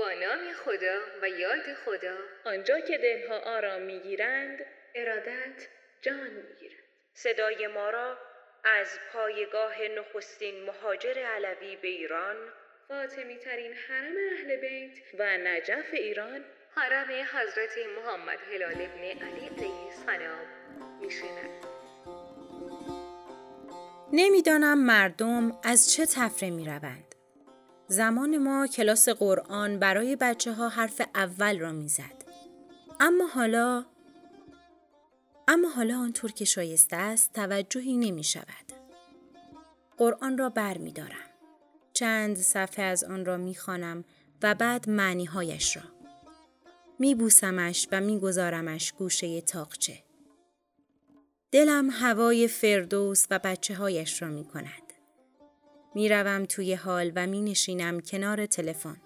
با نام خدا و یاد خدا. آنجا که دلها آرام میگیرند، ارادت جان میگیرد. صدای ما را از پایگاه نخستین مهاجر علوی به ایران، فاطمی ترین حرم اهل بیت و نجف ایران، حرم حضرت محمد هلال ابن علی علیه السلام میشنوید. نمیدانم مردم از چه طفره می روند. زمان ما کلاس قرآن برای بچه ها حرف اول را می زد. اما حالا آنطور که شایسته است توجهی نمی شود. قرآن را بر می دارم. چند صفحه از آن را می خوانم و بعد معنیهایش را. می بوسمش و می گذارمش گوشه طاقچه. دلم هوای فردوس و بچه هایش را می کند. می روم توی هال و می نشینم کنار تلفن.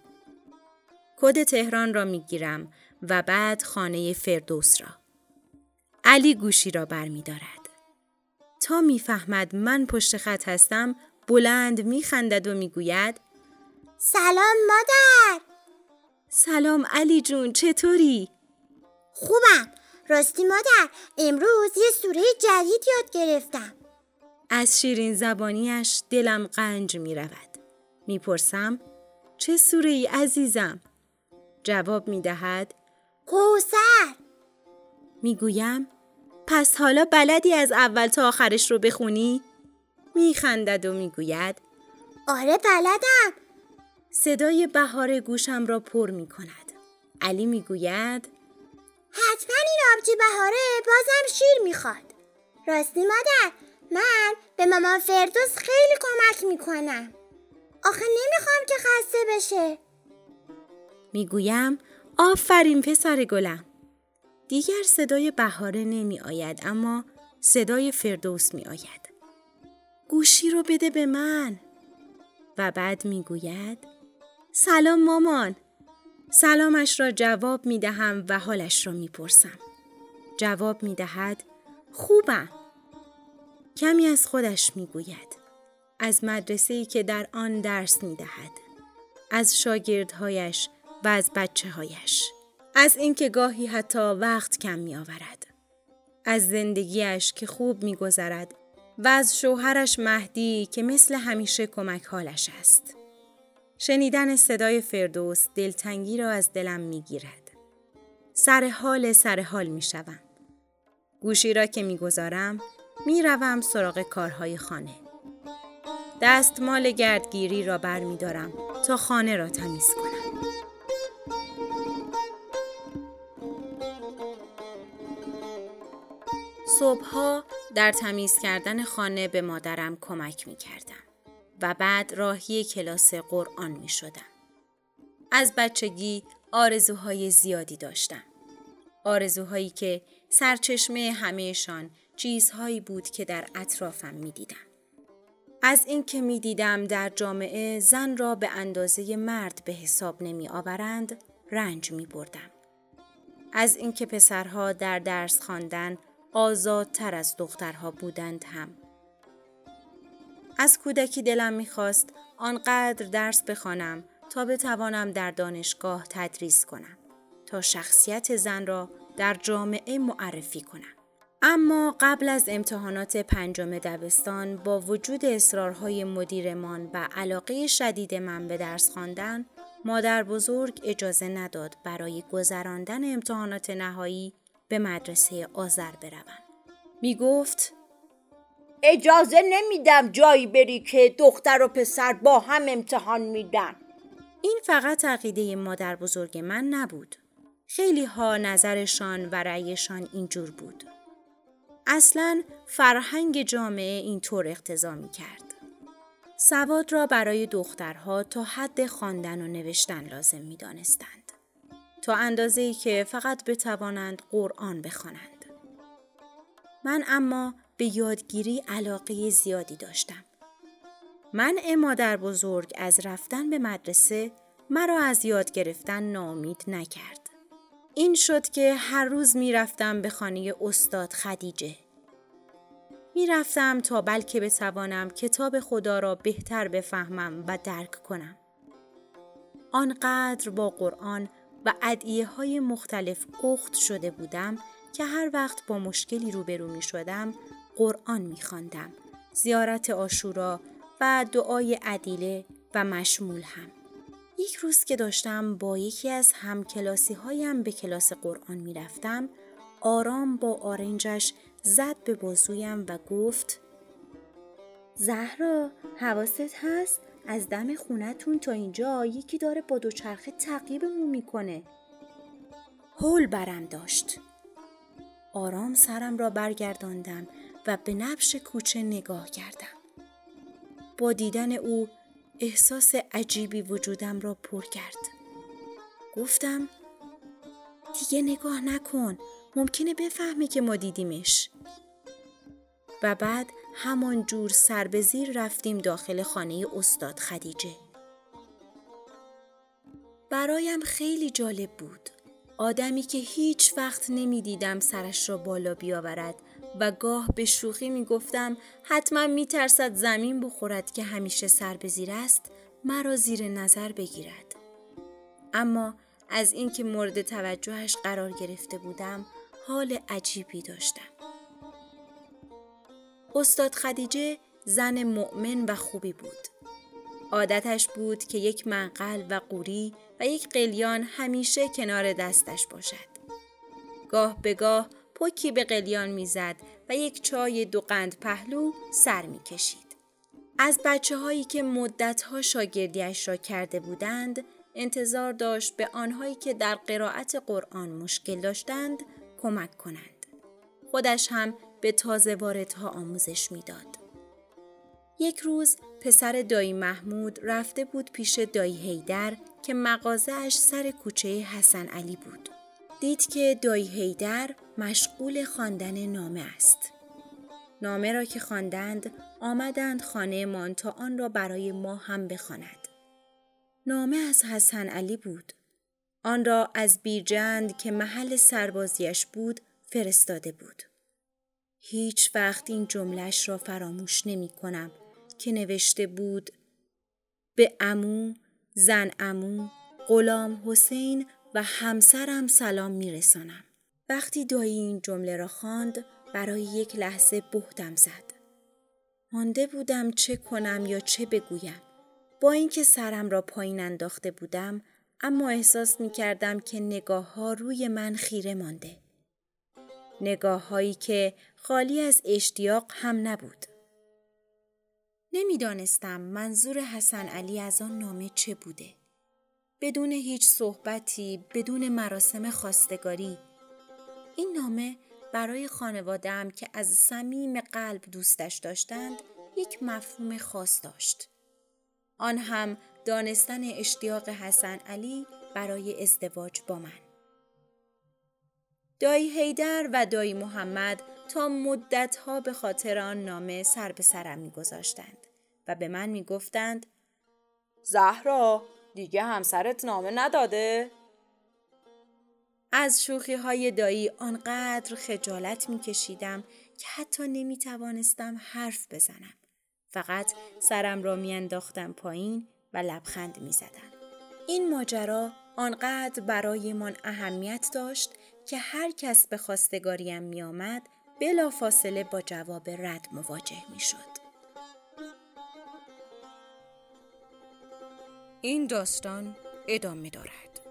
کد تهران را می گیرم و بعد خانه فردوس را. علی گوشی را بر می دارد. تا می فهمد من پشت خط هستم بلند می خندد و می گوید سلام مادر. سلام علی جون، چطوری؟ خوبم. راستی مادر، امروز یه سوره جدید یاد گرفتم. از شیرین زبانیش دلم قنج می رود. می پرسم چه سوره ای عزیزم؟ جواب می دهد کوثر. می گویم پس حالا بلدی از اول تا آخرش رو بخونی؟ می خندد و می گوید آره بلدم. صدای بهار گوشم را پر می کند. علی می گوید حتما این آبجی بهاره بازم شیر میخواد. راستی مادر، من به مامان فردوس خیلی کمک میکنم. آخه نمیخوام که خسته بشه. میگویم آفرین پسر گلم. دیگر صدای بهاره نمی آید اما صدای فردوس می آید. گوشی رو بده به من. و بعد میگوید سلام مامان. سلامش را جواب می دهم و حالش را می پرسم. جواب می دهد خوبم. کمی از خودش می گوید. از مدرسه‌ای که در آن درس می دهد. از شاگردهایش و از بچه‌هایش. از اینکه گاهی حتی وقت کم می آورد. از زندگیش که خوب می گذرد و از شوهرش مهدی که مثل همیشه کمک حالش است. شنیدن صدای فردوس دلتنگی را از دلم می گیرد. سر حال می شوم. گوشی را که می گذارم می روم سراغ کارهای خانه. دستمال گردگیری را بر می دارم تا خانه را تمیز کنم. صبحها در تمیز کردن خانه به مادرم کمک می کردم. و بعد راهی کلاس قرآن می شدم. از بچگی آرزوهای زیادی داشتم. آرزوهایی که سرچشمه همهشان چیزهایی بود که در اطرافم می دیدم. از این که می دیدم در جامعه زن را به اندازه مرد به حساب نمی آورند رنج می بردم. از این که پسرها در درس خواندن آزادتر از دخترها بودند هم. از کودکی دلم می‌خواست آنقدر درس بخوانم تا بتوانم در دانشگاه تدریس کنم، تا شخصیت زن را در جامعه معرفی کنم. اما قبل از امتحانات 5 دبستان با وجود اصرارهای مدیرمان و علاقه شدید من به درس خواندن، مادر بزرگ اجازه نداد برای گذراندن امتحانات نهایی به مدرسه آذر بروم. میگفت اجازه نمیدم جایی بری که دختر و پسر با هم امتحان میدن. این فقط عقیده مادر بزرگ من نبود. خیلی ها نظرشان و رأیشان اینجور بود. اصلاً فرهنگ جامعه اینطور اقتضا می‌کرد. سواد را برای دخترها تا حد خواندن و نوشتن لازم می‌دانستند. تا اندازه‌ای که فقط بتوانند قرآن بخوانند. من اما به یادگیری علاقه زیادی داشتم. منع مادر بزرگ از رفتن به مدرسه مرا از یاد گرفتن ناامید نکرد. این شد که هر روز می رفتم به خانه استاد خدیجه. می رفتم تا بلکه بتوانم کتاب خدا را بهتر بفهمم و درک کنم. آنقدر با قرآن و ادعیه‌های مختلف اخت شده بودم که هر وقت با مشکلی روبرو می شدم قرآن می خواندم، زیارت عاشورا و دعای عدیله و مشمول هم. یک روز که داشتم با یکی از همکلاسی هایم به کلاس قرآن می رفتم، آرام با آرنجش زد به بازویم و گفت: زهرا، حواست هست؟ از دم خونتون تا اینجا یکی داره با دوچرخه تعقیبمون میکنه. هول برم داشت. آرام سرم را برگرداندم و به نبش کوچه نگاه کردم. با دیدن او احساس عجیبی وجودم را پر کرد. گفتم: دیگه نگاه نکن، ممکنه بفهمه که ما دیدیمش. و بعد همان جور سر به زیر رفتیم داخل خانه استاد خدیجه. برایم خیلی جالب بود. آدمی که هیچ وقت نمی دیدم سرش را بالا بیاورد و گاه به شوخی می گفتم حتما می ترسد زمین بخورد که همیشه سر به زیر است، مرا زیر نظر بگیرد. اما از اینکه مورد توجهش قرار گرفته بودم حال عجیبی داشتم. استاد خدیجه زن مؤمن و خوبی بود. عادتش بود که یک منقل و قوری و یک قلیان همیشه کنار دستش باشد. گاه به گاه پکی به قلیان میزد و یک چای 2 قند پهلو سر میکشید. از بچه‌هایی که مدت‌ها شاگردیش را کرده بودند، انتظار داشت به آنهایی که در قرائت قرآن مشکل داشتند کمک کنند. خودش هم به تازه واردها آموزش میداد. یک روز پسر دایی محمود رفته بود پیش دایی حیدر که مغازه‌اش سر کوچه حسن علی بود. دید که دایی حیدر مشغول خواندن نامه است. نامه را که خواندند آمدند خانه مان تا آن را برای ما هم بخواند. نامه از حسن علی بود. آن را از بیرجند که محل سربازیش بود فرستاده بود. هیچ وقت این جمله‌اش را فراموش نمی کنم که نوشته بود: به عمو، زن عمو، غلام حسین و همسرم سلام می رسانم. وقتی دایی این جمله را خواند برای یک لحظه بهتم زد. مانده بودم چه کنم یا چه بگویم. با اینکه سرم را پایین انداخته بودم اما احساس می کردم که نگاه ها روی من خیره مانده. نگاه هایی که خالی از اشتیاق هم نبود. نمیدانستم منظور حسن علی از آن نامه چه بوده. بدون هیچ صحبتی، بدون مراسم خواستگاری. این نامه برای خانواده‌ام که از صمیم قلب دوستش داشتند یک مفهوم خاص داشت. آن هم دانستن اشتیاق حسن علی برای ازدواج با من. دایی حیدر و دایی محمد تا مدت‌ها به خاطر آن نامه سر به سرم می‌گذاشتند و به من می‌گفتند: زهرا، دیگه همسرت نامه نداده؟ از شوخی‌های دایی آنقدر خجالت می‌کشیدم که حتی نمی‌توانستم حرف بزنم. فقط سرم را می‌انداختم پایین و لبخند می‌زدم. این ماجرا آنقدر برایمان اهمیت داشت که هر کس به خواستگاریم می آمد بلا فاصله با جواب رد مواجه می شد. این داستان ادامه دارد.